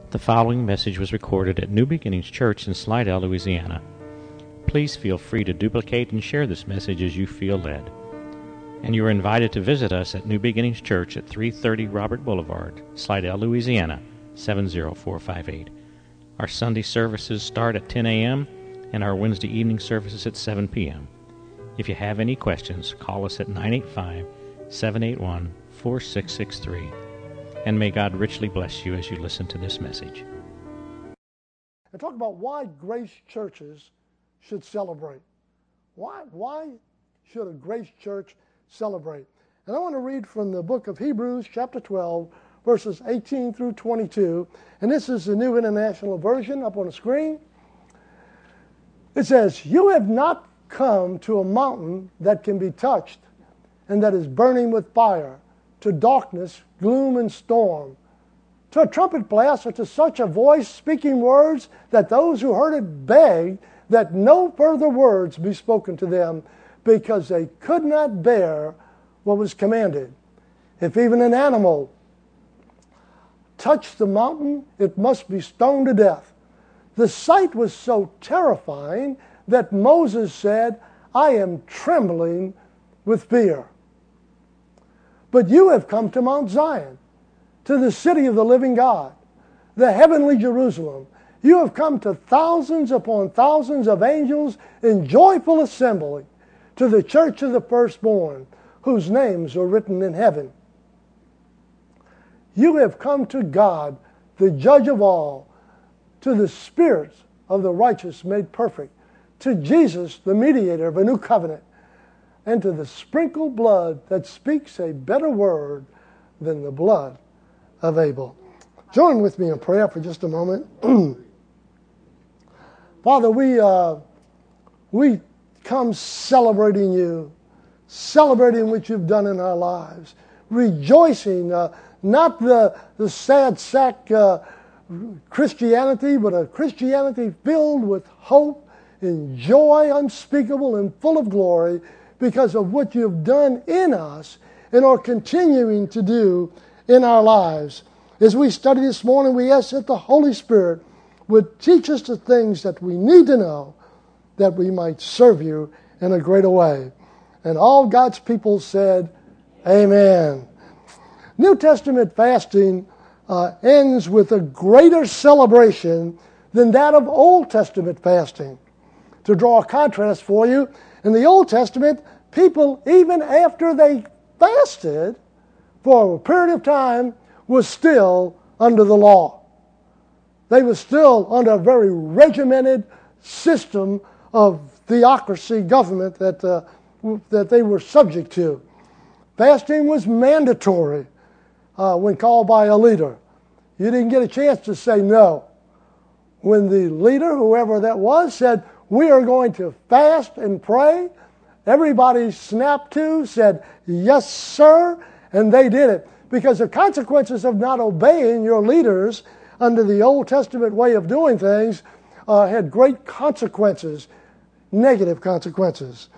The following message was recorded at New Beginnings Church in Slidell, Louisiana. Please feel free to duplicate and share this message as you feel led. And you are invited to visit us at New Beginnings Church at 330 Robert Boulevard, Slidell, Louisiana, 70458. Our Sunday services start at 10 a.m. and our Wednesday evening services at 7 p.m. If you have any questions, call us at 985-781-4663. And may God richly bless you as you listen to this message. And talk about why Grace churches should celebrate. Why should a Grace church celebrate? And I want to read from the book of Hebrews, chapter 12, verses 18 through 22. And this is the New International Version up on the screen. It says, "You have not come to a mountain that can be touched and that is burning with fire, to darkness, gloom, and storm, to a trumpet blast, or to such a voice speaking words that those who heard it begged that no further words be spoken to them, because they could not bear what was commanded. If even an animal touched the mountain, it must be stoned to death. The sight was so terrifying that Moses said, 'I am trembling with fear.' But you have come to Mount Zion, to the city of the living God, the heavenly Jerusalem. You have come to thousands upon thousands of angels in joyful assembly, to the church of the firstborn, whose names are written in heaven. You have come to God, the judge of all, to the spirits of the righteous made perfect, to Jesus, the mediator of a new covenant, and to the sprinkled blood that speaks a better word than the blood of Abel." Join with me in prayer for just a moment. Father, we come celebrating you, celebrating what you've done in our lives, rejoicing, not the sad sack Christianity, but a Christianity filled with hope and joy unspeakable and full of glory, because of what you've done in us and are continuing to do in our lives. As we study this morning, we ask that the Holy Spirit would teach us the things that we need to know, that we might serve you in a greater way. And all God's people said, amen. New Testament fasting ends with a greater celebration than that of Old Testament fasting. To draw a contrast for you, in the Old Testament, people, even after they fasted for a period of time, were still under the law. They were still under a very regimented system of theocracy government that they were subject to. Fasting was mandatory when called by a leader. You didn't get a chance to say no. When the leader, whoever that was, said, "We are going to fast and pray," everybody snapped to, said, "Yes, sir," and they did it. Because the consequences of not obeying your leaders under the Old Testament way of doing things had great consequences, negative consequences.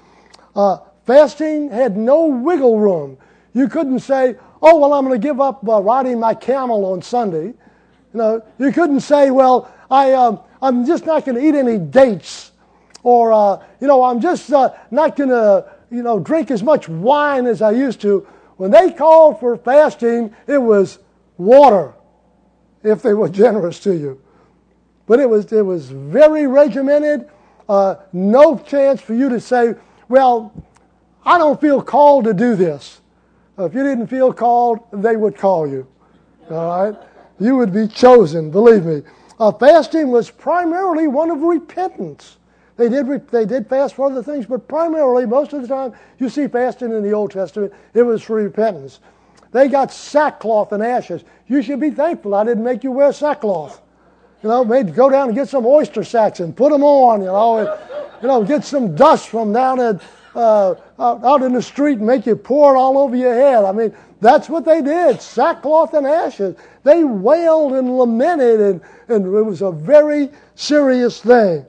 Fasting had no wiggle room. You couldn't say, "Oh, well, I'm going to give up riding my camel on Sunday." You couldn't say, "Well, I'm just not going to eat any dates," or I'm just not going to drink as much wine as I used to. When they called for fasting, it was water, if they were generous to you. But it was very regimented. No chance for you to say, "Well, I don't feel called to do this." If you didn't feel called, they would call you. All right? You would be chosen, believe me. Fasting was primarily one of repentance. They did fast for other things, but primarily, most of the time, you see fasting in the Old Testament, it was for repentance. They got sackcloth and ashes. You should be thankful I didn't make you wear sackcloth. Maybe go down and get some oyster sacks and put them on, and, get some dust from down out in the street and make you pour it all over your head. I mean, that's what they did, sackcloth and ashes. They wailed and lamented, and it was a very serious thing.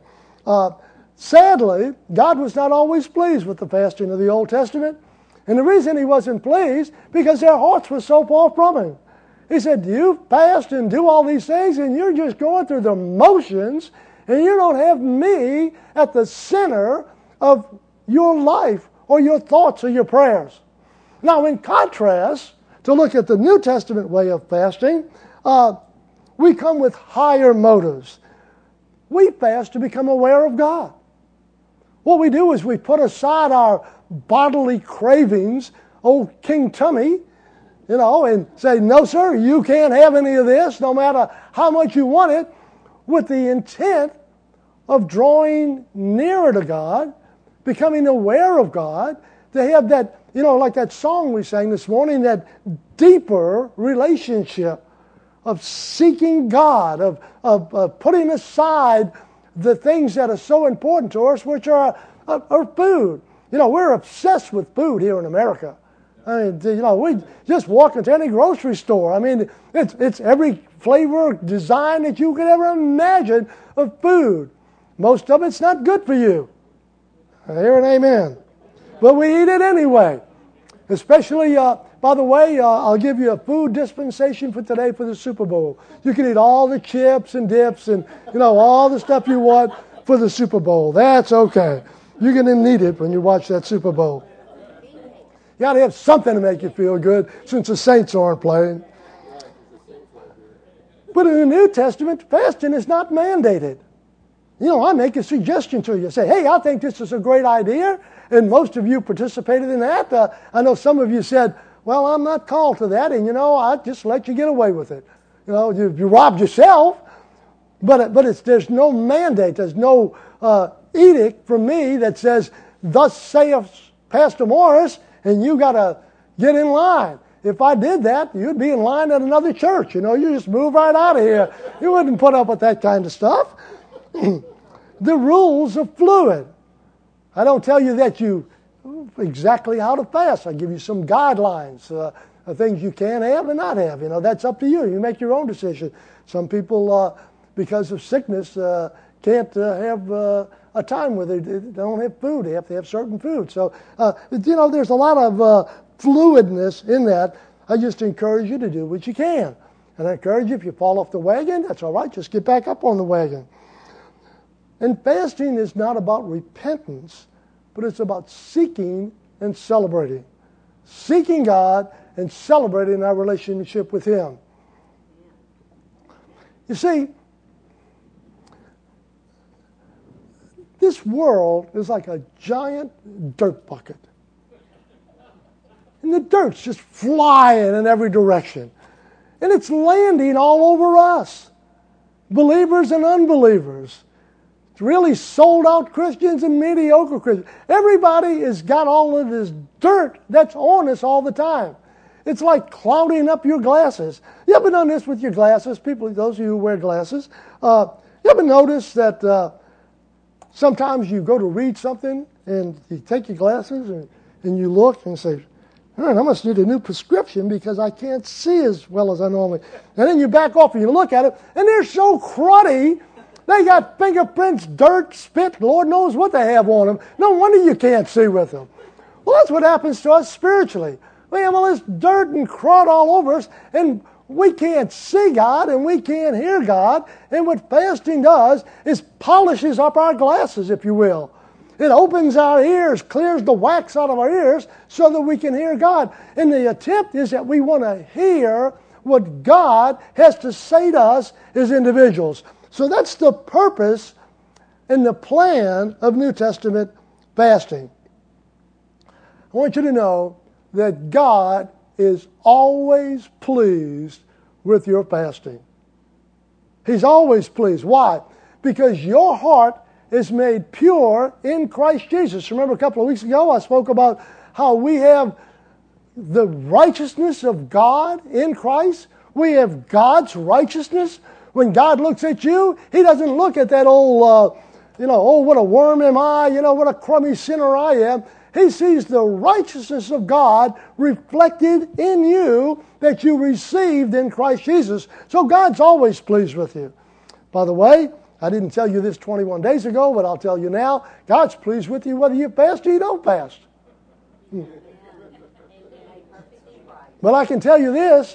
Sadly, God was not always pleased with the fasting of the Old Testament. And the reason he wasn't pleased, because their hearts were so far from him. He said, you fast and do all these things, and you're just going through the motions, and you don't have me at the center of your life or your thoughts or your prayers. Now, in contrast, to look at the New Testament way of fasting, we come with higher motives. We fast to become aware of God. What we do is we put aside our bodily cravings, old King Tummy, and say, no, sir, you can't have any of this, no matter how much you want it, with the intent of drawing nearer to God, becoming aware of God, to have that, like that song we sang this morning, that deeper relationship of seeking God, of putting aside the things that are so important to us, which are food. We're obsessed with food here in America. I mean, we just walk into any grocery store. I mean, it's every flavor, design that you could ever imagine of food. Most of it's not good for you. Hear an amen. But we eat it anyway. Especially, by the way, I'll give you a food dispensation for today for the Super Bowl. You can eat all the chips and dips and, all the stuff you want for the Super Bowl. That's okay. You're going to need it when you watch that Super Bowl. You got to have something to make you feel good since the Saints aren't playing. But in the New Testament, fasting is not mandated. I make a suggestion to you. Say, hey, I think this is a great idea. And most of you participated in that. I know some of you said, well, I'm not called to that. And, I just let you get away with it. You robbed yourself. But there's no mandate. There's no edict from me that says, thus saith Pastor Morris, and you got to get in line. If I did that, you'd be in line at another church. You just move right out of here. You wouldn't put up with that kind of stuff. The rules are fluid. I don't tell you that you exactly how to fast. I give you some guidelines, things you can have and not have. That's up to you. You make your own decision. Some people, because of sickness, can't have a time where they don't have food. They have to have certain food. So, there's a lot of fluidness in that. I just encourage you to do what you can. And I encourage you, if you fall off the wagon, that's all right. Just get back up on the wagon. And fasting is not about repentance, but it's about seeking and celebrating. Seeking God and celebrating our relationship with Him. You see, this world is like a giant dirt bucket. And the dirt's just flying in every direction. And it's landing all over us, believers and unbelievers. Really sold out Christians and mediocre Christians. Everybody has got all of this dirt that's on us all the time. It's like clouding up your glasses. You ever done this with your glasses? People, those of you who wear glasses, you ever notice that sometimes you go to read something and you take your glasses and you look and say, I must need a new prescription because I can't see as well as I normally. And then you back off and you look at it and they're so cruddy. They got fingerprints, dirt, spit, Lord knows what they have on them. No wonder you can't see with them. Well, that's what happens to us spiritually. We have all this dirt and crud all over us, and we can't see God, and we can't hear God. And what fasting does is polishes up our glasses, if you will. It opens our ears, clears the wax out of our ears, so that we can hear God. And the attempt is that we want to hear what God has to say to us as individuals. So that's the purpose and the plan of New Testament fasting. I want you to know that God is always pleased with your fasting. He's always pleased. Why? Because your heart is made pure in Christ Jesus. Remember a couple of weeks ago I spoke about how we have the righteousness of God in Christ. We have God's righteousness. When God looks at you, He doesn't look at that old, oh, what a worm am I, what a crummy sinner I am. He sees the righteousness of God reflected in you that you received in Christ Jesus. So God's always pleased with you. By the way, I didn't tell you this 21 days ago, but I'll tell you now, God's pleased with you whether you fast or you don't fast. But I can tell you this,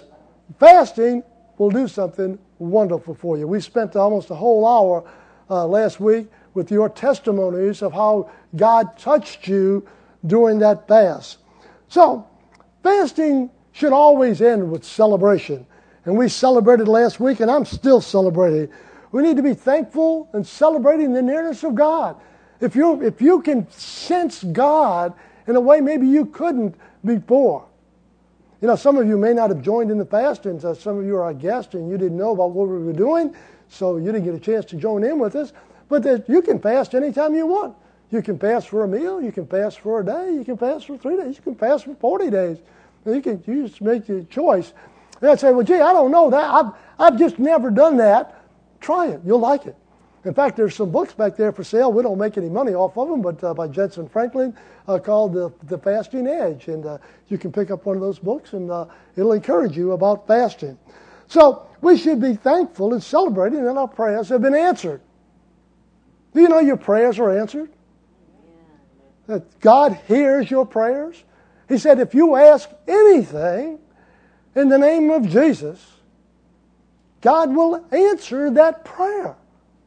fasting will do something wonderful for you. We spent almost a whole hour last week with your testimonies of how God touched you during that fast. So, fasting should always end with celebration. And we celebrated last week, and I'm still celebrating. We need to be thankful and celebrating the nearness of God. If you can sense God in a way maybe you couldn't before. You know, some of you may not have joined in the fast, and some of you are our guests, and you didn't know about what we were doing, so you didn't get a chance to join in with us. But you can fast anytime you want. You can fast for a meal. You can fast for a day. You can fast for 3 days. You can fast for 40 days. You just make your choice. And I'd say, well, gee, I don't know that. I've just never done that. Try it. You'll like it. In fact, there's some books back there for sale. We don't make any money off of them, but by Jensen Franklin called The Fasting Edge. And you can pick up one of those books, and it'll encourage you about fasting. So we should be thankful and celebrating that our prayers have been answered. Do you know your prayers are answered? That God hears your prayers? He said, if you ask anything in the name of Jesus, God will answer that prayer.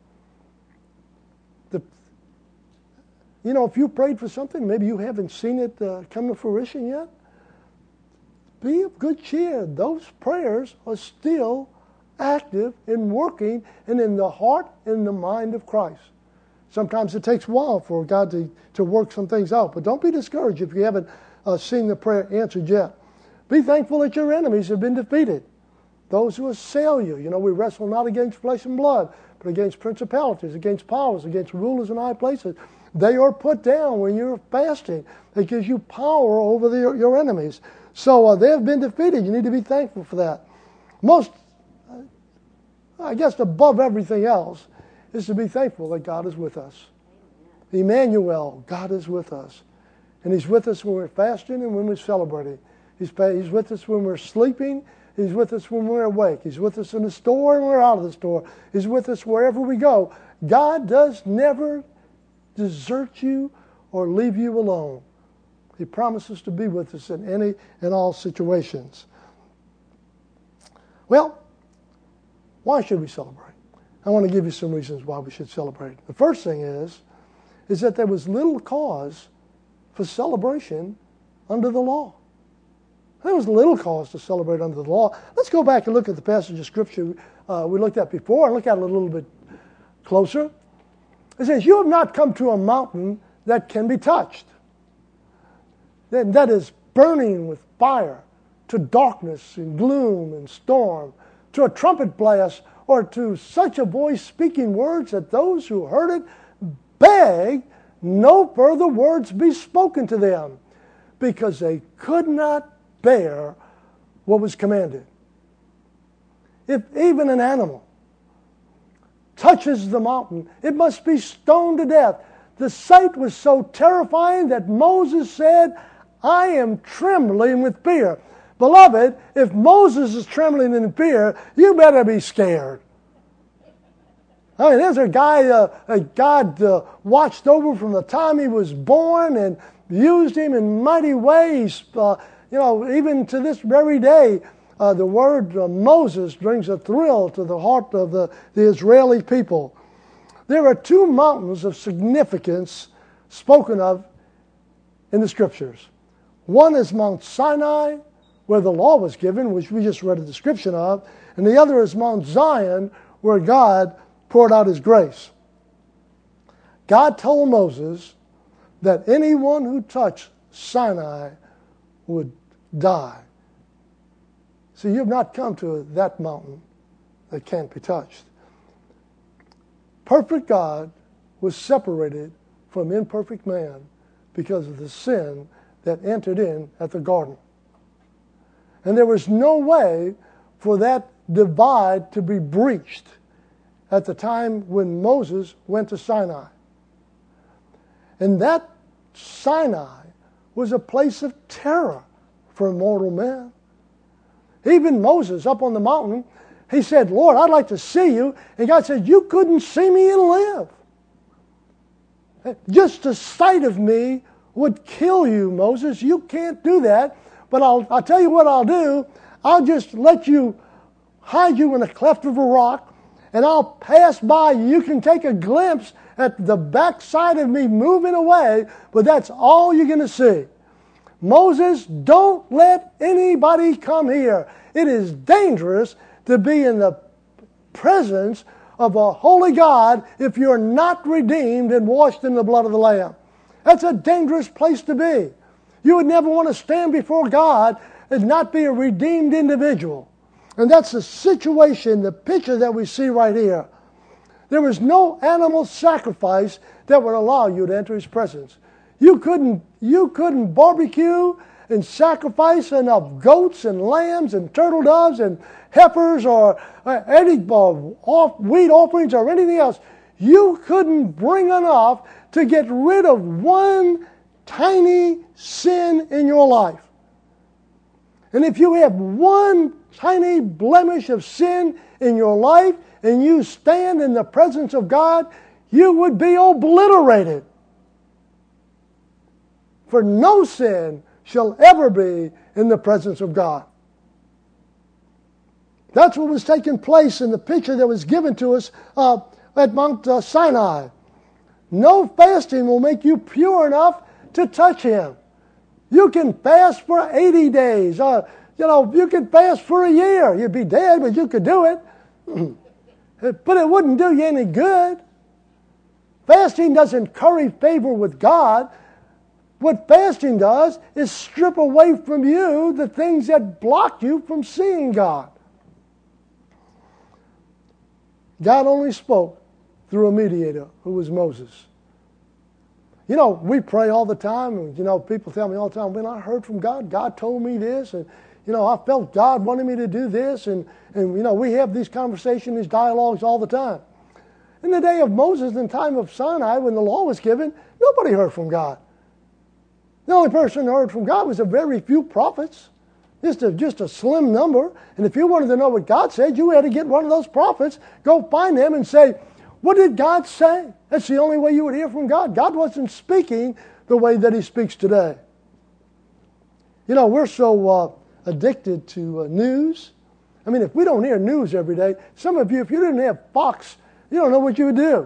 If you prayed for something, maybe you haven't seen it come to fruition yet, be of good cheer. Those prayers are still active and working and in the heart and the mind of Christ. Sometimes it takes a while for God to work some things out, but don't be discouraged if you haven't seen the prayer answered yet. Be thankful that your enemies have been defeated. Those who assail you. We wrestle not against flesh and blood, but against principalities, against powers, against rulers in high places. They are put down when you're fasting. It gives you power over your enemies. So they have been defeated. You need to be thankful for that. Most, I guess above everything else, is to be thankful that God is with us. Emmanuel, God is with us. And He's with us when we're fasting and when we're celebrating. He's with us when we're sleeping. He's with us when we're awake. He's with us in the store and we're out of the store. He's with us wherever we go. God does never desert you or leave you alone. He promises to be with us in any and all situations. Well, why should we celebrate? I want to give you some reasons why we should celebrate. The first thing is that there was little cause for celebration under the law. There was little cause to celebrate under the law. Let's go back and look at the passage of Scripture we looked at before and look at it a little bit closer. It says, you have not come to a mountain that can be touched, that is burning with fire, to darkness and gloom and storm, to a trumpet blast, or to such a voice speaking words that those who heard it begged no further words be spoken to them, because they could not bear what was commanded. If even an animal touches the mountain, it must be stoned to death. The sight was so terrifying that Moses said, I am trembling with fear. Beloved, if Moses is trembling in fear, you better be scared. I mean, there's a guy that God watched over from the time he was born and used him in mighty ways. Even to this very day, the word Moses brings a thrill to the heart of the Israeli people. There are two mountains of significance spoken of in the Scriptures. One is Mount Sinai, where the law was given, which we just read a description of, and the other is Mount Zion, where God poured out His grace. God told Moses that anyone who touched Sinai would die. So you've not come to that mountain that can't be touched. Perfect God was separated from imperfect man because of the sin that entered in at the garden. And there was no way for that divide to be breached at the time when Moses went to Sinai. And that Sinai was a place of terror for mortal man. Even Moses up on the mountain, he said, Lord, I'd like to see you. And God said, you couldn't see me and live. Just the sight of me would kill you, Moses. You can't do that. But I'll tell you what I'll do. I'll just let you hide you in a cleft of a rock, and I'll pass by you. You can take a glimpse at the backside of me moving away, but that's all you're going to see. Moses, don't let anybody come here. It is dangerous to be in the presence of a holy God if you're not redeemed and washed in the blood of the Lamb. That's a dangerous place to be. You would never want to stand before God and not be a redeemed individual. And that's the situation, the picture that we see right here. There was no animal sacrifice that would allow you to enter His presence. You couldn't barbecue and sacrifice enough goats and lambs and turtle doves and heifers or any wheat offerings or anything else. You couldn't bring enough to get rid of one tiny sin in your life. And if you have one tiny blemish of sin in your life and you stand in the presence of God, you would be obliterated. For no sin shall ever be in the presence of God. That's what was taking place in the picture that was given to us at Mount Sinai. No fasting will make you pure enough to touch Him. You can fast for 80 days. You can fast for a year. You'd be dead, but you could do it. But it wouldn't do you any good. Fasting doesn't curry favor with God. What fasting does is strip away from you the things that block you from seeing God. God only spoke through a mediator who was Moses. We pray all the time, and people tell me all the time, when I heard from God, God told me this, and I felt God wanted me to do this, and we have these conversations, these dialogues all the time. In the day of Moses, in the time of Sinai, when the law was given, nobody heard from God. The only person who heard from God was a very few prophets, just a slim number. And if you wanted to know what God said, you had to get one of those prophets, go find them and say, what did God say? That's the only way you would hear from God. God wasn't speaking the way that He speaks today. We're so addicted to news. I mean, if we don't hear news every day, some of you, if you didn't have Fox, you don't know what you would do.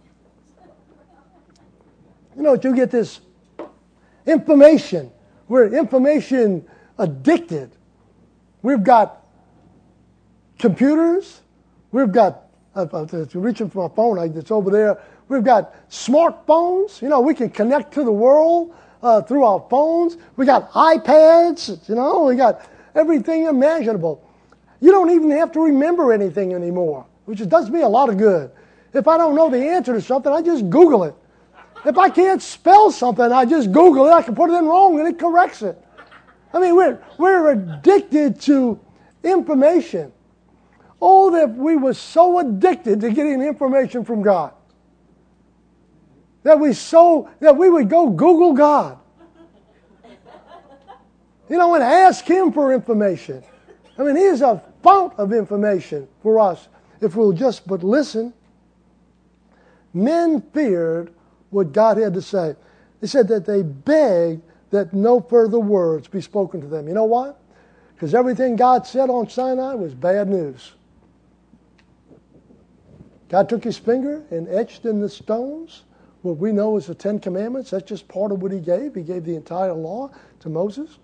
You get this information. We're information addicted. We've got computers. We've got, reaching for my phone, it's over there. We've got smartphones. We can connect to the world through our phones. We got iPads. We got everything imaginable. You don't even have to remember anything anymore, which does me a lot of good. If I don't know the answer to something, I just Google it. If I can't spell something, I just Google it. I can put it in wrong and it corrects it. I mean, we're addicted to information. Oh, that we were so addicted to getting information from God. That we would go Google God. And ask Him for information. I mean, He is a fount of information for us if we'll just but listen. Men feared what God had to say. They said that they begged that no further words be spoken to them. You know why? Because everything God said on Sinai was bad news. God took His finger and etched in the stones what we know as the Ten Commandments. That's just part of what He gave. He gave the entire law to Moses.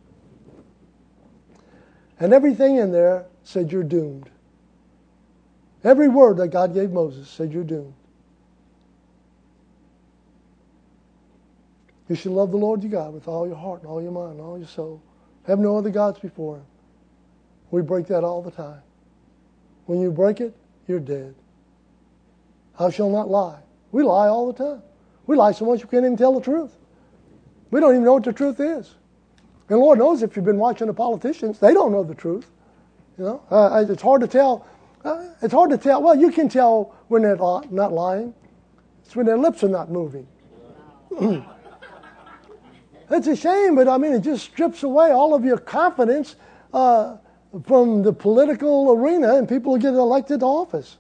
And everything in there said you're doomed. Every word that God gave Moses said you're doomed. You should love the Lord your God with all your heart and all your mind and all your soul. Have no other gods before Him. We break that all the time. When you break it, you're dead. Thou shalt not lie. We lie all the time. We lie so much we can't even tell the truth. We don't even know what the truth is. And Lord knows if you've been watching the politicians, they don't know the truth. It's hard to tell. Well, you can tell when they're not lying. It's when their lips are not moving. It's a shame, but it just strips away all of your confidence from the political arena and people who get elected to office.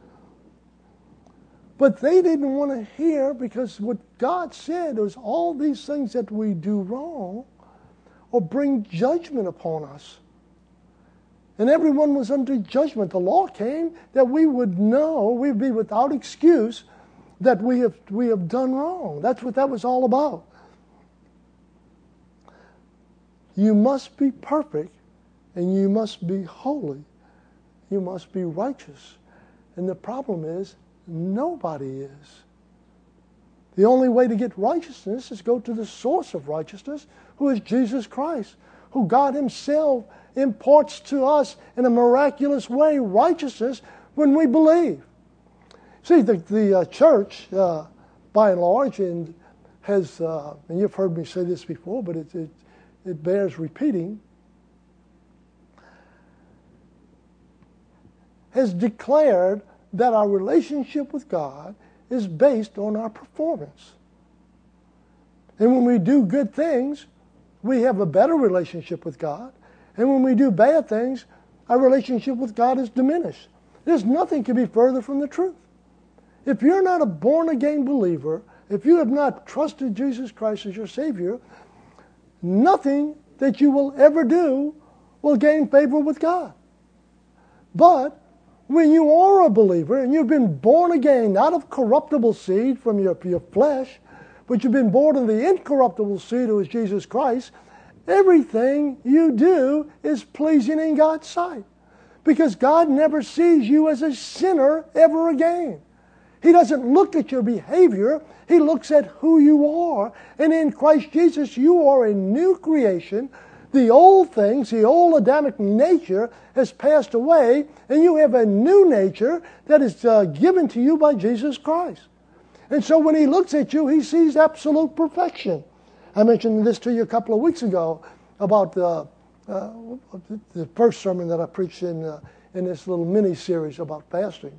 But they didn't want to hear, because what God said was all these things that we do wrong or bring judgment upon us. and everyone was under judgment. The law came that we would know, we'd be without excuse that we have done wrong. That's what that was all about. You must be perfect, and you must be holy. You must be righteous. And the problem is, nobody is. The only way to get righteousness is go to the source of righteousness, who is Jesus Christ, who God Himself imparts to us in a miraculous way righteousness when we believe. See, the church, by and large, and has, and you've heard me say this before, but it bears repeating, has declared that our relationship with God is based on our performance. And when we do good things, we have a better relationship with God. And when we do bad things, our relationship with God is diminished. There's nothing can be further from the truth. If you're not a born-again believer, if you have not trusted Jesus Christ as your Savior, nothing that you will ever do will gain favor with God. But when you are a believer and you've been born again, not of corruptible seed from your flesh, but you've been born of the incorruptible seed who is Jesus Christ, everything you do is pleasing in God's sight. Because God never sees you as a sinner ever again. He doesn't look at your behavior. He looks at who you are. And in Christ Jesus, you are a new creation. The old things, the old Adamic nature has passed away, and you have a new nature that is given to you by Jesus Christ. And so when He looks at you, He sees absolute perfection. I mentioned this to you a couple of weeks ago about the first sermon that I preached in this little mini-series about fasting.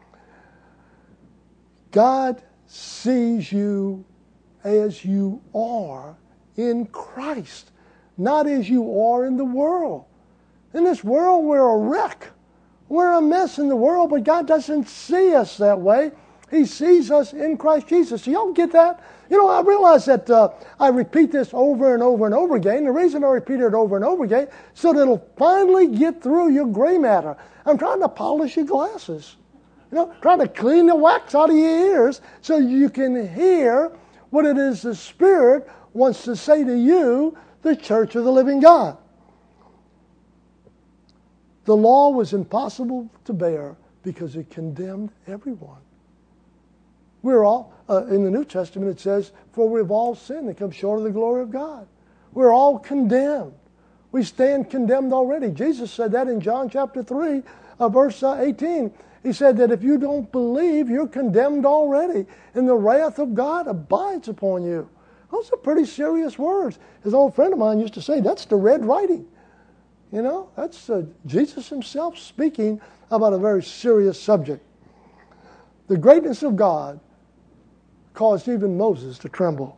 God sees you as you are in Christ, not as you are in the world. In this world, we're a wreck. We're a mess in the world, but God doesn't see us that way. He sees us in Christ Jesus. So y'all get that? You know, I realize that I repeat this over and over and over again. The reason I repeat it over and over again, so that it'll finally get through your gray matter. I'm trying to polish your glasses. You know, trying to clean the wax out of your ears so you can hear what it is the Spirit wants to say to you, the church of the living God. The law was impossible to bear because it condemned everyone. We're all, in the New Testament it says, for we've all sinned and come short of the glory of God. We're all condemned. We stand condemned already. Jesus said that in John chapter 3, verse 18. He said that if you don't believe, you're condemned already, and the wrath of God abides upon you. Those are pretty serious words. His old friend of mine used to say, that's the red writing. You know, that's Jesus Himself speaking about a very serious subject. The greatness of God caused even Moses to tremble.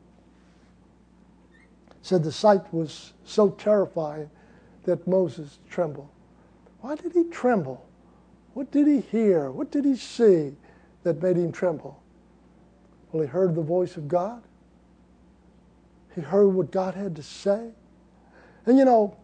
Said the sight was so terrifying that Moses trembled. Why did he tremble? What did he hear? What did he see that made him tremble? Well, he heard the voice of God. He heard what God had to say. And you know,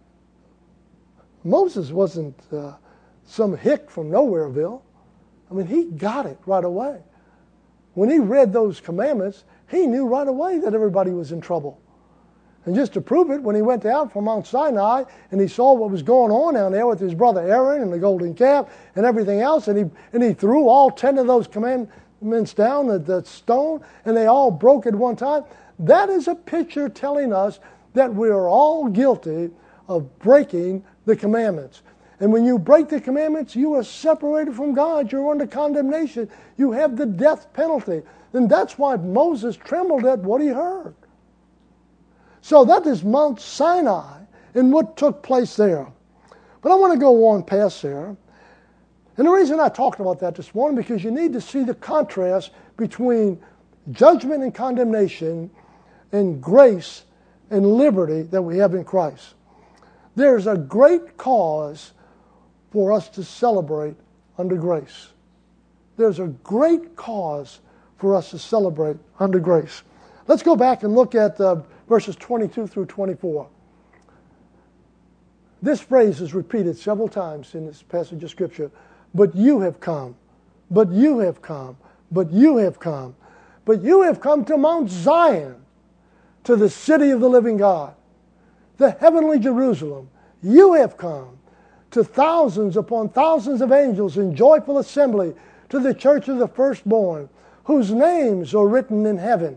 Moses wasn't some hick from Nowhereville. I mean, he got it right away. When he read those commandments, he knew right away that everybody was in trouble. And just to prove it, when he went down from Mount Sinai and he saw what was going on down there with his brother Aaron and the golden calf and everything else, and he threw all 10 of those commandments down at the stone, and they all broke at one time. That is a picture telling us that we are all guilty of breaking the commandments. And when you break the commandments, you are separated from God. You're under condemnation. You have the death penalty. And that's why Moses trembled at what he heard. So that is Mount Sinai and what took place there. But I want to go on past there. And the reason I talked about that this morning, because you need to see the contrast between judgment and condemnation and grace and liberty that we have in Christ. There's a great cause for us to celebrate under grace. There's a great cause for us to celebrate under grace. Let's go back and look at verses 22 through 24. This phrase is repeated several times in this passage of Scripture. But you have come. But you have come. But you have come. But you have come to Mount Zion, to the city of the living God, the heavenly Jerusalem. You have come to thousands upon thousands of angels in joyful assembly, to the church of the firstborn, whose names are written in heaven.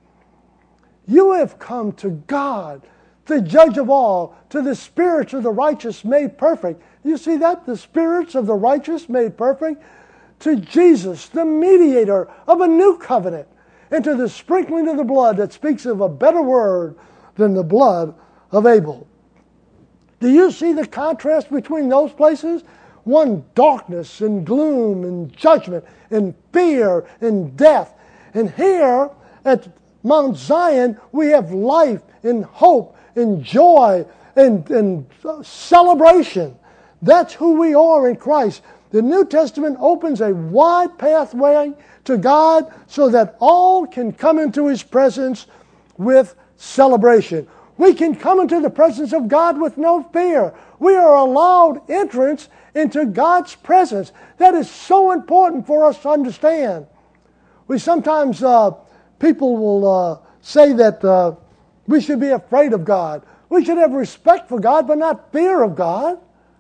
You have come to God, the judge of all, to the spirits of the righteous made perfect. You see that? The spirits of the righteous made perfect. To Jesus, the mediator of a new covenant, and to the sprinkling of the blood that speaks of a better word than the blood of Abel. Do you see the contrast between those places? One, darkness and gloom and judgment and fear and death. And here at Mount Zion, we have life and hope and joy and celebration. That's who we are in Christ. The New Testament opens a wide pathway to God so that all can come into His presence with celebration. We can come into the presence of God with no fear. We are allowed entrance into God's presence. That is so important for us to understand. We sometimes, people will say that we should be afraid of God. We should have respect for God, but not fear of God.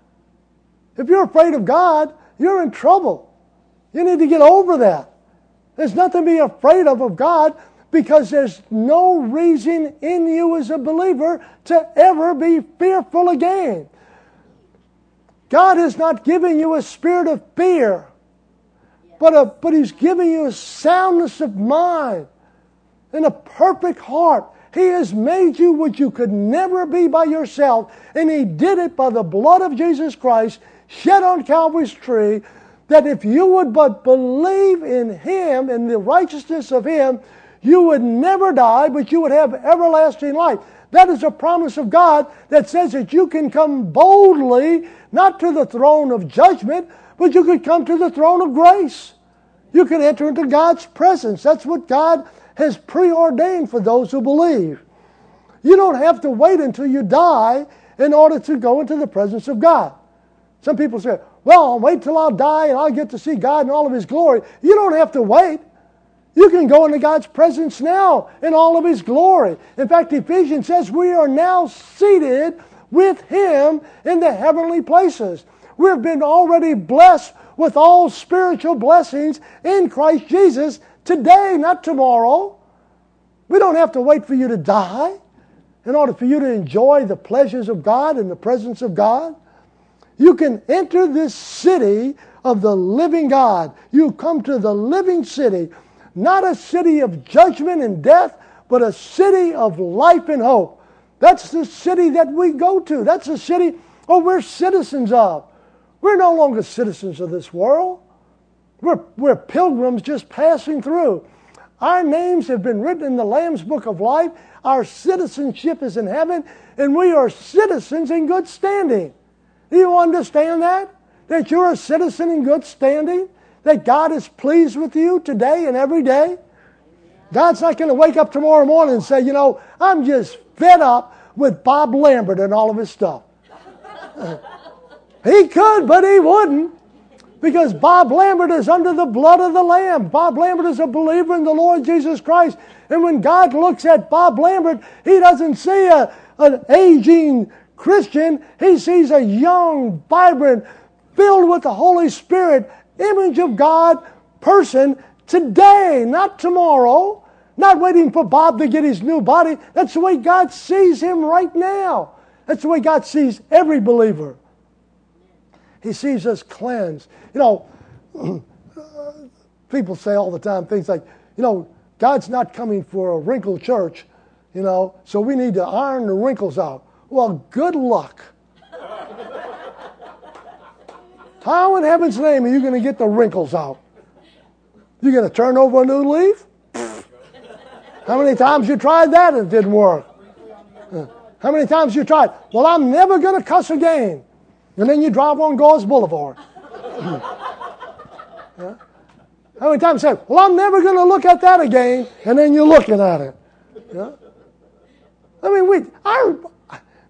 If you're afraid of God, you're in trouble. You need to get over that. There's nothing to be afraid of God, because there's no reason in you as a believer to ever be fearful again. God is not giving you a spirit of fear, but He's giving you a soundness of mind and a perfect heart. He has made you what you could never be by yourself, and He did it by the blood of Jesus Christ shed on Calvary's tree, that if you would but believe in Him and the righteousness of Him, you would never die, but you would have everlasting life. That is a promise of God that says that you can come boldly, not to the throne of judgment, but you could come to the throne of grace. You can enter into God's presence. That's what God has preordained for those who believe. You don't have to wait until you die in order to go into the presence of God. Some people say, well, I'll wait till I'll die and I'll get to see God in all of His glory. You don't have to wait. You can go into God's presence now in all of His glory. In fact, Ephesians says we are now seated with Him in the heavenly places. We've been already blessed with all spiritual blessings in Christ Jesus today, not tomorrow. We don't have to wait for you to die in order for you to enjoy the pleasures of God and the presence of God. You can enter this city of the living God. You come to the living city, not a city of judgment and death, but a city of life and hope. That's the city that we go to. That's the city we're citizens of. We're no longer citizens of this world. We're pilgrims just passing through. Our names have been written in the Lamb's Book of Life. Our citizenship is in heaven, and we are citizens in good standing. Do you understand that? That you're a citizen in good standing? That God is pleased with you today and every day? God's not going to wake up tomorrow morning and say, I'm just fed up with Bob Lambert and all of his stuff. He could, but He wouldn't. Because Bob Lambert is under the blood of the Lamb. Bob Lambert is a believer in the Lord Jesus Christ. And when God looks at Bob Lambert, He doesn't see an aging Christian. He sees a young, vibrant, filled with the Holy Spirit, image of God person today, not tomorrow. Not waiting for Bob to get his new body. That's the way God sees him right now. That's the way God sees every believer. He sees us cleansed. People say all the time things like, God's not coming for a wrinkled church, so we need to iron the wrinkles out. Well, good luck. How in heaven's name are you going to get the wrinkles out? You going to turn over a new leaf? How many times you tried that and it didn't work? How many times you tried? Well, I'm never going to cuss again. And then you drive on Gauze Boulevard. Yeah? How many times you say, well, I'm never going to look at that again, and then you're looking at it. Yeah? I mean,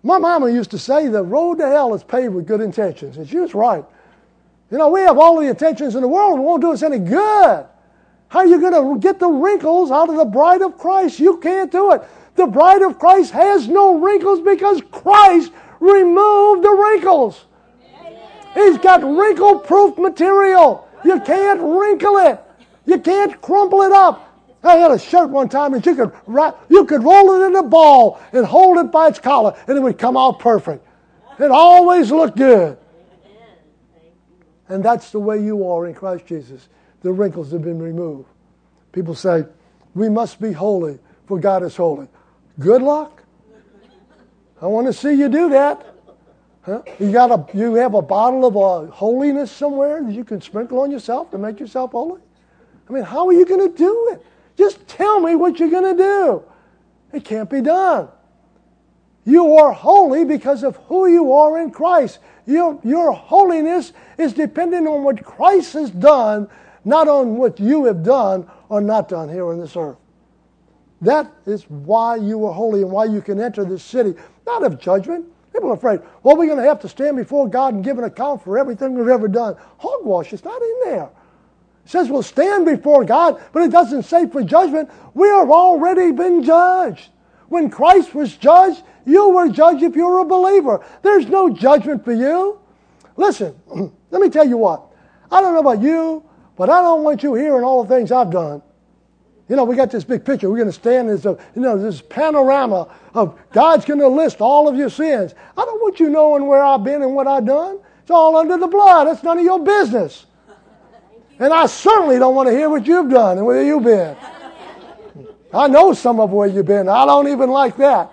My mama used to say the road to hell is paved with good intentions, and she was right. You know, we have all the intentions in the world, and it won't do us any good. How are you going to get the wrinkles out of the bride of Christ? You can't do it. The bride of Christ has no wrinkles because Christ removed the wrinkles. He's got wrinkle-proof material. You can't wrinkle it. You can't crumple it up. I had a shirt one time that you could roll it in a ball and hold it by its collar, and it would come out perfect. It always looked good. And that's the way you are in Christ Jesus. The wrinkles have been removed. People say, we must be holy, for God is holy. Good luck. I want to see you do that. Huh? You have a bottle of holiness somewhere that you can sprinkle on yourself to make yourself holy? I mean, how are you going to do it? Just tell me what you're going to do. It can't be done. You are holy because of who you are in Christ. Your holiness is dependent on what Christ has done, not on what you have done or not done here on this earth. That is why you are holy and why you can enter this city, not of judgment. People are afraid, well, we're going to have to stand before God and give an account for everything we've ever done. Hogwash, it's not in there. It says we'll stand before God, but it doesn't say for judgment. We have already been judged. When Christ was judged, you were judged if you were a believer. There's no judgment for you. Listen, let me tell you what. I don't know about you, but I don't want you hearing all the things I've done. You know, we got this big picture. We're going to stand as this panorama of God's going to list all of your sins. I don't want you knowing where I've been and what I've done. It's all under the blood. It's none of your business. And I certainly don't want to hear what you've done and where you've been. I know some of where you've been. I don't even like that.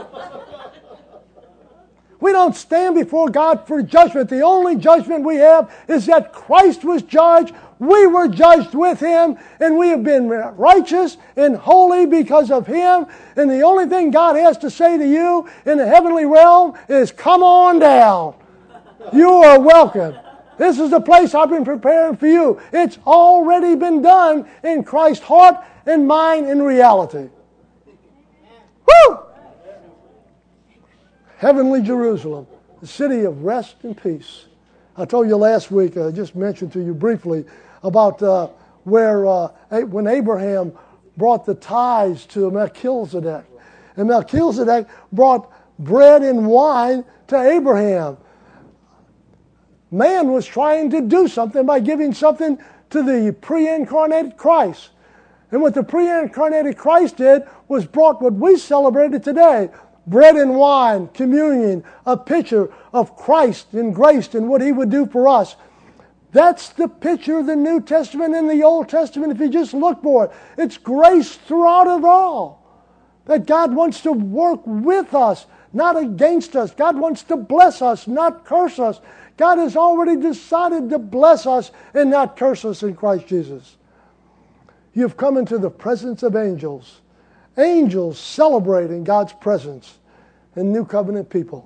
We don't stand before God for judgment. The only judgment we have is that Christ was judged. We were judged with Him, and we have been righteous and holy because of Him. And the only thing God has to say to you in the heavenly realm is, come on down. You are welcome. This is the place I've been preparing for you. It's already been done in Christ's heart and mind in reality. Woo! Heavenly Jerusalem, the city of rest and peace. I told you last week, I just mentioned to you briefly about when Abraham brought the tithes to Melchizedek. And Melchizedek brought bread and wine to Abraham. Man was trying to do something by giving something to the pre-incarnated Christ. And what the pre-incarnated Christ did was brought what we celebrated today. Bread and wine, communion, a picture of Christ and grace and what He would do for us. That's the picture of the New Testament and the Old Testament if you just look for it. It's grace throughout it all. That God wants to work with us, not against us. God wants to bless us, not curse us. God has already decided to bless us and not curse us in Christ Jesus. You've come into the presence of angels. Angels celebrating God's presence in New Covenant people.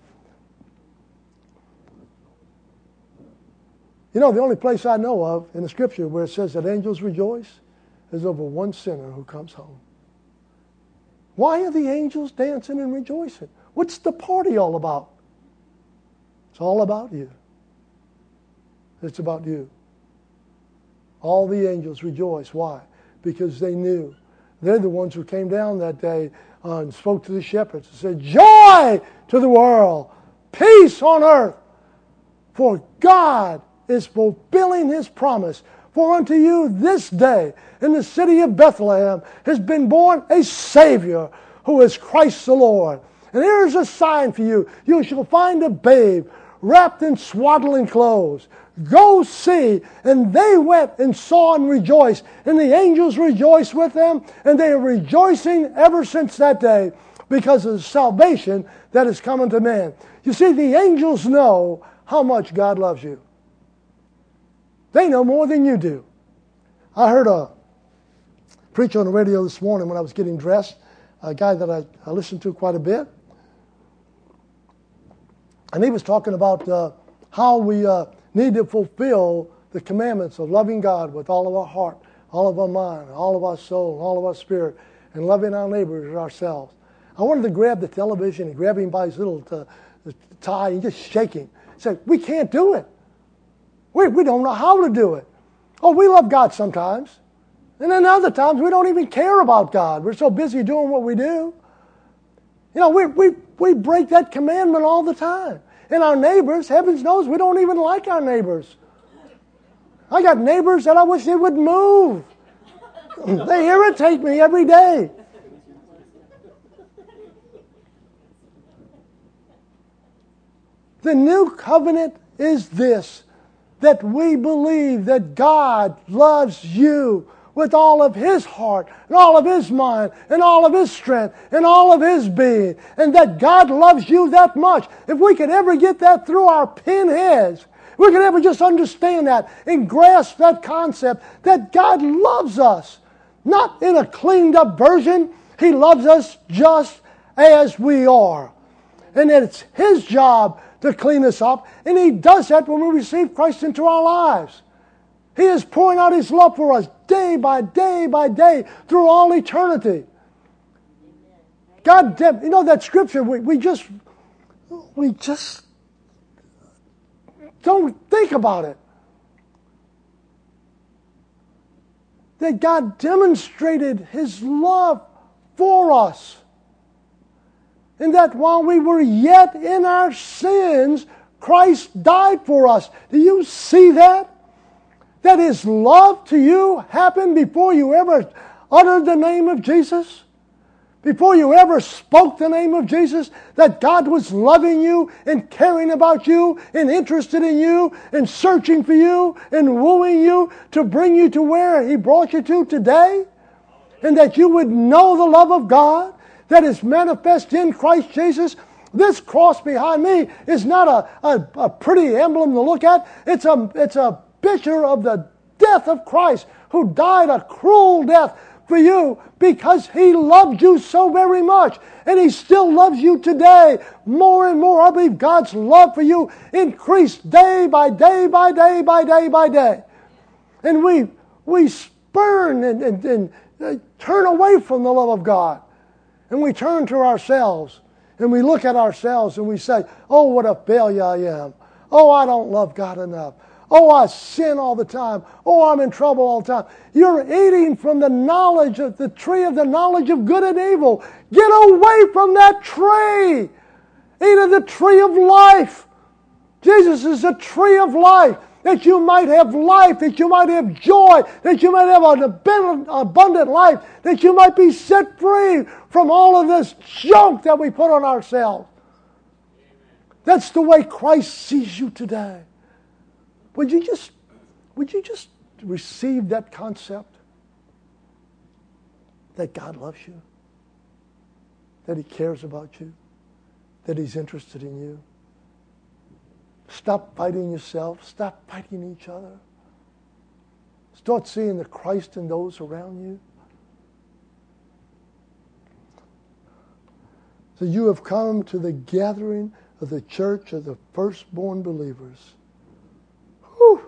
You know, the only place I know of in the Scripture where it says that angels rejoice is over one sinner who comes home. Why are the angels dancing and rejoicing? What's the party all about? It's all about you. It's about you. All the angels rejoice. Why? Because they knew. They're the ones who came down that day and spoke to the shepherds and said, joy to the world, peace on earth, for God is fulfilling His promise. For unto you this day in the city of Bethlehem has been born a Savior who is Christ the Lord. And here is a sign for you. You shall find a babe wrapped in swaddling clothes. Go see. And they went and saw and rejoiced. And the angels rejoiced with them. And they are rejoicing ever since that day because of the salvation that is coming to man. You see, the angels know how much God loves you. They know more than you do. I heard a preacher on the radio this morning when I was getting dressed, a guy that I listened to quite a bit. And he was talking about how we need to fulfill the commandments of loving God with all of our heart, all of our mind, all of our soul, all of our spirit, and loving our neighbors as ourselves. I wanted to grab the television and grab him by his little tie and just shake him. Say, we can't do it. We don't know how to do it. Oh, we love God sometimes. And then other times we don't even care about God. We're so busy doing what we do. You know, we break that commandment all the time. And our neighbors, heavens knows, we don't even like our neighbors. I got neighbors that I wish they would move. They irritate me every day. The new covenant is this, that we believe that God loves you with all of His heart, and all of His mind, and all of His strength, and all of His being, and that God loves you that much. If we could ever get that through our pinheads, we could ever just understand that and grasp that concept that God loves us, not in a cleaned up version. He loves us just as we are. And that it's His job to clean us up, and He does that when we receive Christ into our lives. He is pouring out His love for us day by day by day through all eternity. God, you know that scripture, we just don't think about it. That God demonstrated His love for us. And that while we were yet in our sins, Christ died for us. Do you see that? That His love to you happened before you ever uttered the name of Jesus? Before you ever spoke the name of Jesus? That God was loving you and caring about you and interested in you and searching for you and wooing you to bring you to where He brought you to today? And that you would know the love of God that is manifest in Christ Jesus. This cross behind me is not a pretty emblem to look at. It's a picture of the death of Christ, who died a cruel death for you because He loved you so very much. And He still loves you today more and more. I believe God's love for you increased day by day by day by day by day. And we spurn and turn away from the love of God. And we turn to ourselves, and we look at ourselves, and we say, oh, what a failure I am. Oh, I don't love God enough. Oh, I sin all the time. Oh, I'm in trouble all the time. You're eating from the knowledge of the tree of the knowledge of good and evil. Get away from that tree. Eat of the tree of life. Jesus is the tree of life. That you might have life, that you might have joy, that you might have an abundant life, that you might be set free from all of this junk that we put on ourselves. That's the way Christ sees you today. Would you just receive that concept? That God loves you, that He cares about you, that He's interested in you. Stop fighting yourself. Stop fighting each other. Start seeing the Christ in those around you. So you have come to the gathering of the church of the firstborn believers. Whew.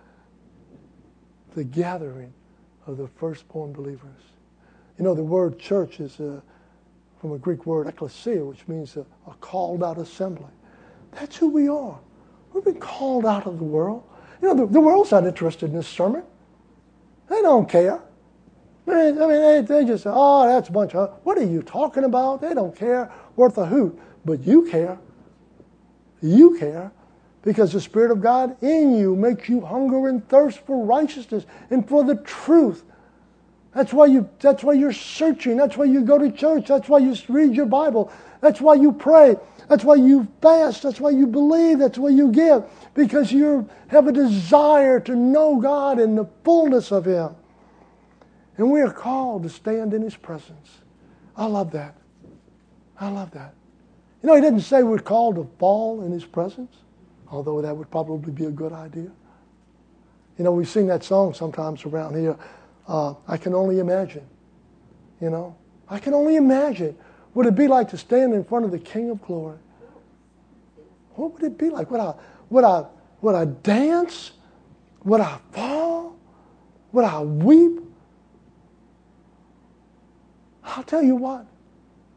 The gathering of the firstborn believers. You know, the word church is from a Greek word, ekklesia, which means a called out assembly. That's who we are. We've been called out of the world. You know, the world's not interested in this sermon. They don't care. I mean, they just say, oh, that's a bunch of, what are you talking about? They don't care worth a hoot. But you care. You care. Because the Spirit of God in you makes you hunger and thirst for righteousness and for the truth. That's why you're searching. That's why you go to church. That's why you read your Bible. That's why you pray. That's why you fast. That's why you believe. That's why you give. Because you have a desire to know God in the fullness of Him. And we are called to stand in His presence. I love that. I love that. You know, He didn't say we're called to fall in His presence, although that would probably be a good idea. You know, we sing that song sometimes around here, I can only imagine. You know, I can only imagine. Would it be like to stand in front of the King of Glory? What would it be like? Would I dance? Would I fall? Would I weep? I'll tell you what.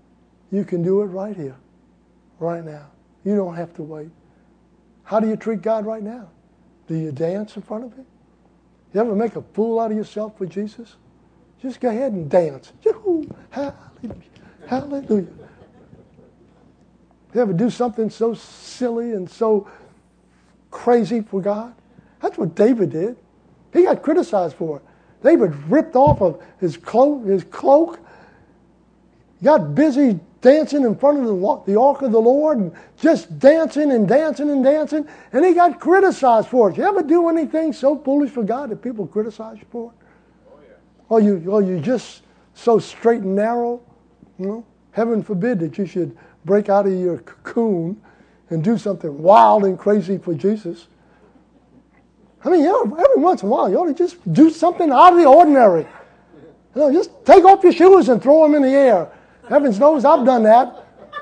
You can do it right here, right now. You don't have to wait. How do you treat God right now? Do you dance in front of Him? You ever make a fool out of yourself for Jesus? Just go ahead and dance. Hallelujah. Hallelujah. You ever do something so silly and so crazy for God? That's what David did. He got criticized for it. David ripped off of his cloak, got busy dancing in front of the ark of the Lord, and just dancing and dancing and dancing, and he got criticized for it. You ever do anything so foolish for God that people criticize you for it? Oh, yeah. Or you just so straight and narrow? Heaven forbid that you should break out of your cocoon and do something wild and crazy for Jesus. I mean, every once in a while, you ought to just do something out of the ordinary. Just take off your shoes and throw them in the air. Heavens knows I've done that.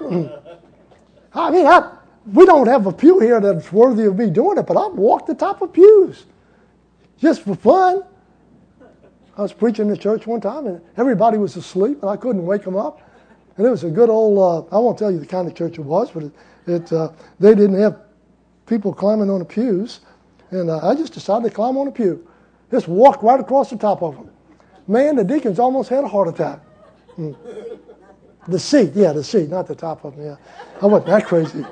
I mean, we don't have a pew here that's worthy of me doing it, but I've walked the top of pews just for fun. I was preaching in church one time, and everybody was asleep, and I couldn't wake them up. And it was a good old, I won't tell you the kind of church it was, but they didn't have people climbing on the pews. And I just decided to climb on a pew. Just walked right across the top of them. Man, the deacons almost had a heart attack. The seat, not the top of them, yeah. I wasn't that crazy.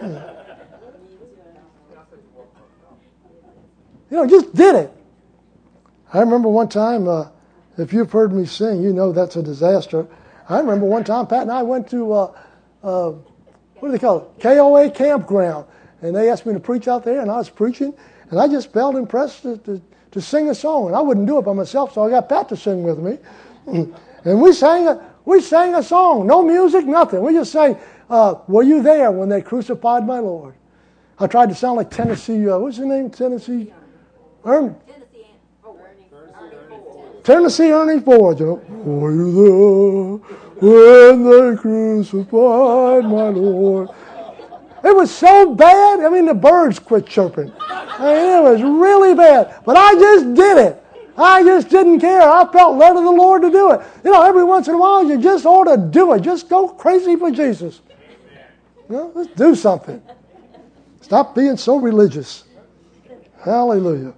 Just did it. I remember one time, if you've heard me sing, you know that's a disaster. I remember one time, Pat and I went to, what do they call it? KOA campground. And they asked me to preach out there, and I was preaching. And I just felt impressed to sing a song. And I wouldn't do it by myself, so I got Pat to sing with me. And we sang a song. No music, nothing. We just sang, were you there when they crucified my Lord? I tried to sound like Tennessee, what's his name? Tennessee Ernie. Tennessee Ernie Ford. Were you there when they crucified my Lord? It was so bad, the birds quit chirping. It was really bad. But I just did it. I just didn't care. I felt led of the Lord to do it. Every once in a while, you just ought to do it. Just go crazy for Jesus. Let's do something. Stop being so religious. Hallelujah.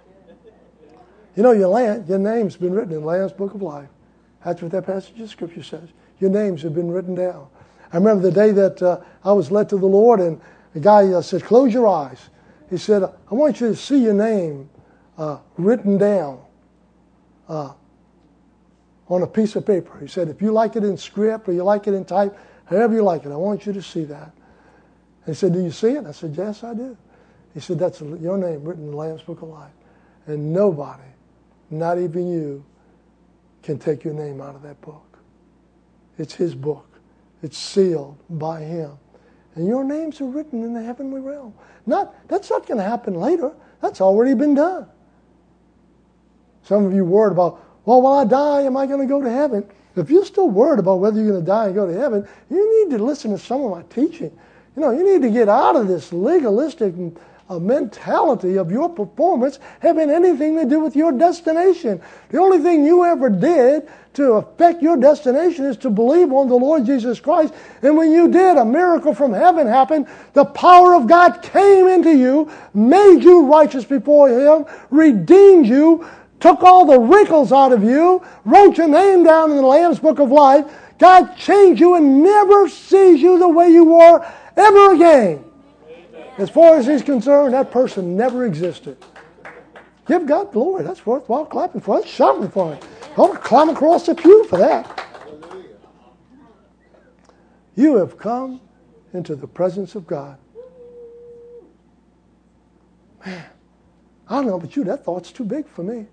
Your name's been written in the Lamb's Book of Life. That's what that passage of Scripture says. Your names have been written down. I remember the day that I was led to the Lord, and the guy said, close your eyes. He said, I want you to see your name written down on a piece of paper. He said, if you like it in script or you like it in type, however you like it, I want you to see that. And he said, do you see it? I said, yes, I do. He said, that's your name written in the Lamb's Book of Life. And nobody, not even you, can take your name out of that book. It's His book. It's sealed by Him. And your names are written in the heavenly realm. That's not going to happen later. That's already been done. Some of you worried about, well, when I die, am I going to go to heaven? If you're still worried about whether you're going to die and go to heaven, you need to listen to some of my teaching. You need to get out of this legalistic mentality of your performance having anything to do with your destination. The only thing you ever did to affect your destination is to believe on the Lord Jesus Christ. And when you did, a miracle from heaven happened. The power of God came into you, made you righteous before Him, redeemed you, took all the wrinkles out of you, wrote your name down in the Lamb's Book of Life. God changed you and never sees you the way you were ever again. As far as He's concerned, that person never existed. Give God glory. That's worthwhile clapping for. That's shouting for Him. Don't climb across the pew for that. You have come into the presence of God. Man, I don't know about you, that thought's too big for me.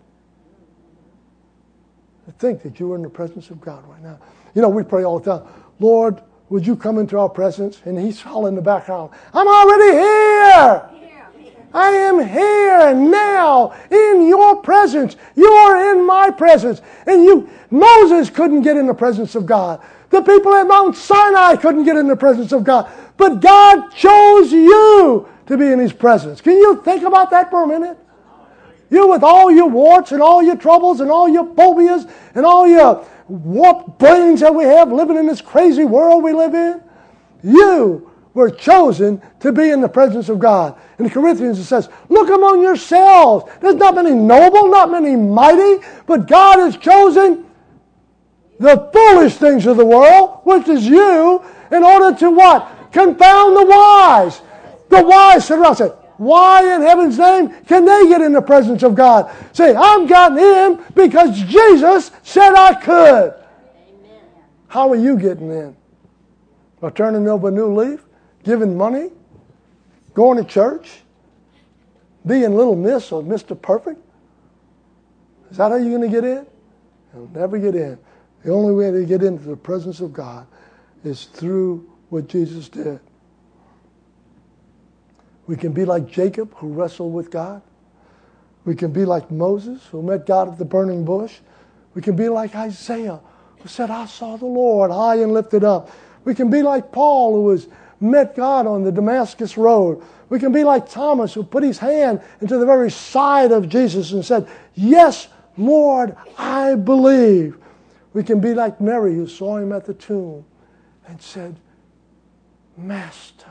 To think that you are in the presence of God right now. We pray all the time, Lord, would you come into our presence? And He's all in the background. I'm already here. I am here now in your presence. You are in my presence. And Moses couldn't get in the presence of God. The people at Mount Sinai couldn't get in the presence of God. But God chose you to be in His presence. Can you think about that for a minute? You with all your warts and all your troubles and all your phobias and all your warped brains that we have living in this crazy world we live in. You were chosen to be in the presence of God. In Corinthians it says, look among yourselves. There's not many noble, not many mighty, but God has chosen the foolish things of the world, which is you, in order to what? Confound the wise. The wise sit around and say, why in heaven's name can they get in the presence of God? Say, I'm gotten in because Jesus said I could. Amen. How are you getting in? By turning over a new leaf? Giving money? Going to church? Being Little Miss or Mr. Perfect? Is that how you're going to get in? You'll never get in. The only way to get into the presence of God is through what Jesus did. We can be like Jacob, who wrestled with God. We can be like Moses, who met God at the burning bush. We can be like Isaiah, who said, I saw the Lord high and lifted up. We can be like Paul, who met God on the Damascus road. We can be like Thomas, who put his hand into the very side of Jesus and said, yes, Lord, I believe. We can be like Mary, who saw him at the tomb and said, Master.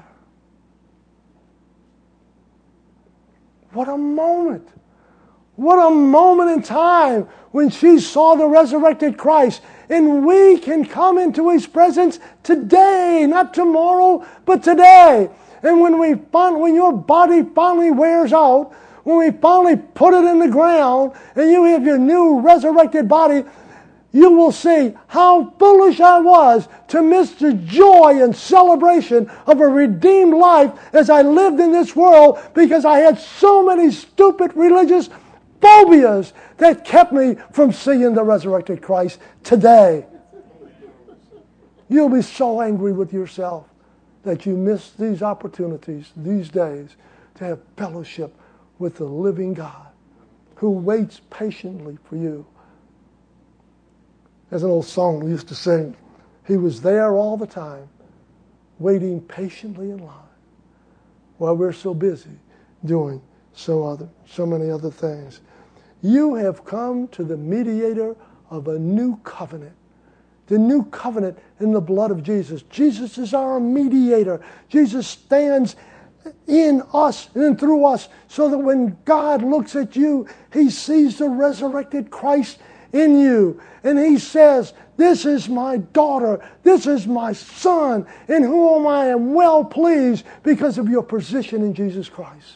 What a moment. What a moment in time when she saw the resurrected Christ. And we can come into His presence today, not tomorrow, but today. And when your body finally wears out, when we finally put it in the ground, and you have your new resurrected body, you will see how foolish I was to miss the joy and celebration of a redeemed life as I lived in this world because I had so many stupid religious phobias that kept me from seeing the resurrected Christ today. You'll be so angry with yourself that you miss these opportunities, these days, to have fellowship with the living God who waits patiently for you. There's an old song we used to sing. He was there all the time, waiting patiently in line, while we're so busy doing so many other things. You have come to the mediator of a new covenant. The new covenant in the blood of Jesus. Jesus is our mediator. Jesus stands in us and through us so that when God looks at you, He sees the resurrected Christ in you. And He says, this is my daughter, this is my son, in whom I am well pleased because of your position in Jesus Christ.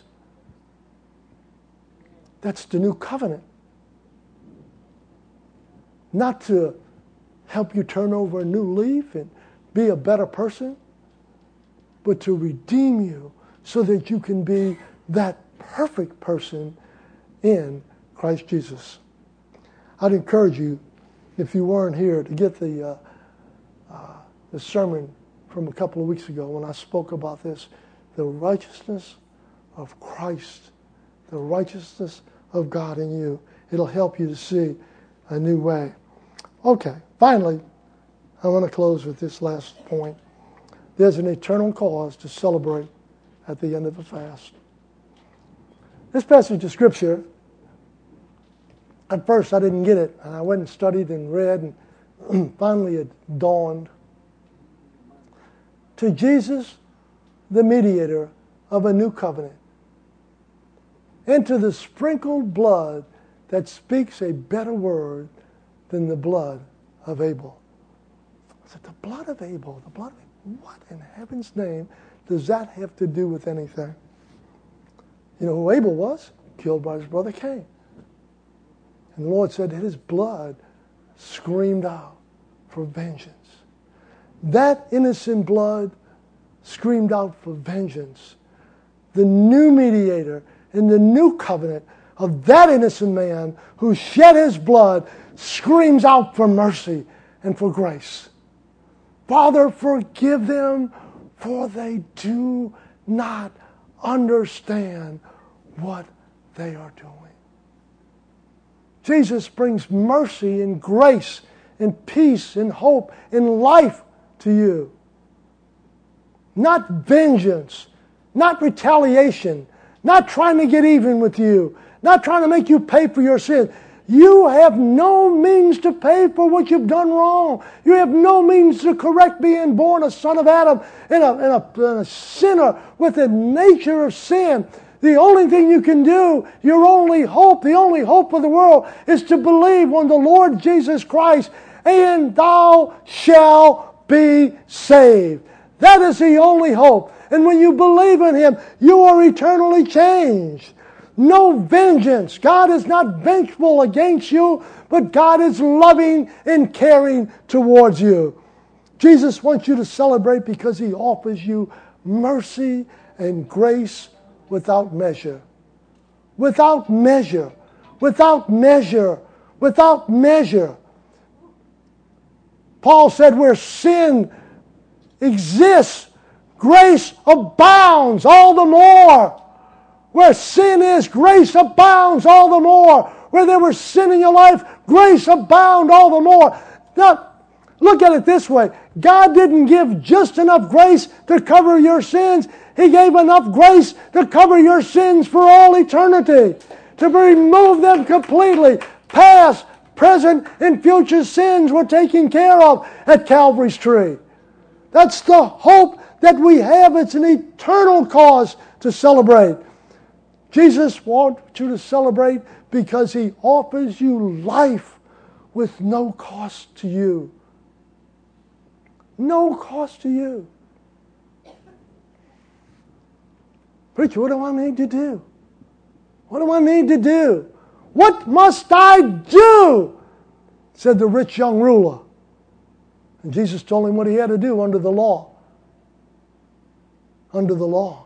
That's the new covenant. Not to help you turn over a new leaf and be a better person, but to redeem you so that you can be that perfect person in Christ Jesus. I'd encourage you, if you weren't here, to get the sermon from a couple of weeks ago when I spoke about this, the righteousness of Christ, the righteousness of God in you. It'll help you to see a new way. Okay, finally, I want to close with this last point. There's an eternal cause to celebrate at the end of the fast. This passage of Scripture, at first I didn't get it, and I went and studied and read, and finally it dawned. To Jesus, the mediator of a new covenant, and to the sprinkled blood that speaks a better word than the blood of Abel. I said, the blood of Abel, the blood of Abel. What in heaven's name does that have to do with anything? You know who Abel was? Killed by his brother Cain. And the Lord said that his blood screamed out for vengeance. That innocent blood screamed out for vengeance. The new mediator in the new covenant of that innocent man who shed his blood screams out for mercy and for grace. Father, forgive them, for they do not understand what they are doing. Jesus brings mercy and grace and peace and hope and life to you. Not vengeance, not retaliation, not trying to get even with you, not trying to make you pay for your sin. You have no means to pay for what you've done wrong. You have no means to correct being born a son of Adam and a sinner with the nature of sin. The only thing you can do, your only hope, the only hope of the world is to believe on the Lord Jesus Christ, and thou shalt be saved. That is the only hope. And when you believe in Him, you are eternally changed. No vengeance. God is not vengeful against you, but God is loving and caring towards you. Jesus wants you to celebrate because He offers you mercy and grace without measure. Without measure. Without measure. Without measure. Paul said where sin exists, grace abounds all the more. Where sin is, grace abounds all the more. Where there was sin in your life, grace abound all the more. Now, look at it this way. God didn't give just enough grace to cover your sins. He gave enough grace to cover your sins for all eternity. To remove them completely. Past, present, and future sins were taken care of at Calvary's tree. That's the hope that we have. It's an eternal cause to celebrate. Jesus wants you to celebrate because He offers you life with no cost to you. No cost to you. Preacher, what do I need to do? What do I need to do? What must I do? Said the rich young ruler. And Jesus told him what he had to do under the law. Under the law.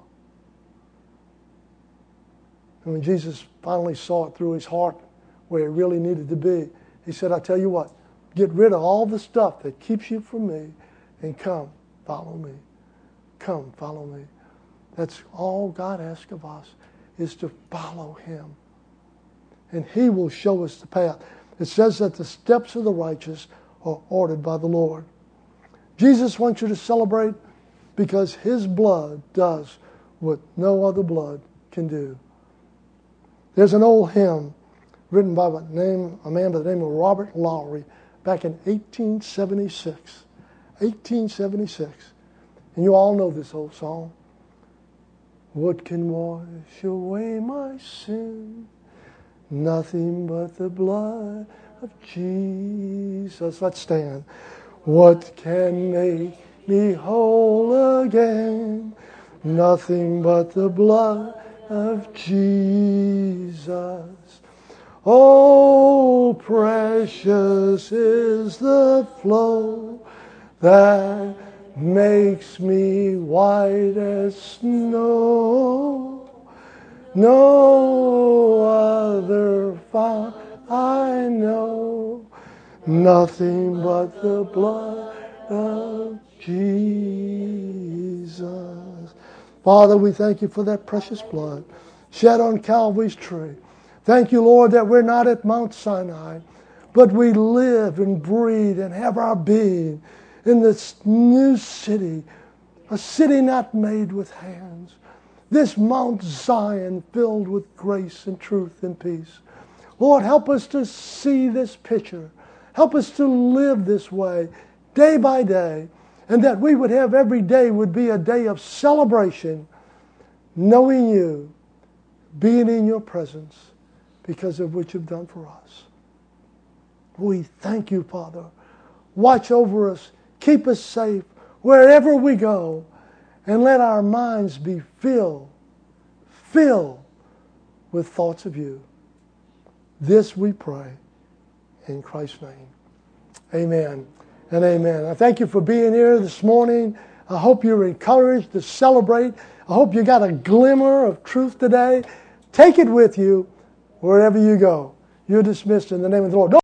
And when Jesus finally saw it through his heart where it really needed to be, He said, I tell you what, get rid of all the stuff that keeps you from me and come, follow me. Come, follow me. That's all God asks of us, is to follow Him. And He will show us the path. It says that the steps of the righteous are ordered by the Lord. Jesus wants you to celebrate because His blood does what no other blood can do. There's an old hymn written by a man by the name of Robert Lowry back in 1876. 1876. And you all know this old song. What can wash away my sin? Nothing but the blood of Jesus. Let's stand. What can make me whole again? Nothing but the blood of Jesus. Oh, precious is the flow that makes me white as snow. No other fount I know, nothing but the blood of Jesus. Father, we thank You for that precious blood shed on Calvary's tree. Thank You, Lord, that we're not at Mount Sinai, but we live and breathe and have our being in this new city, a city not made with hands. This Mount Zion filled with grace and truth and peace. Lord, help us to see this picture. Help us to live this way day by day, and that we would have every day would be a day of celebration, knowing You, being in Your presence because of what You've done for us. We thank You, Father. Watch over us. Keep us safe wherever we go. And let our minds be filled with thoughts of You. This we pray in Christ's name. Amen and amen. I thank you for being here this morning. I hope you're encouraged to celebrate. I hope you got a glimmer of truth today. Take it with you wherever you go. You're dismissed in the name of the Lord.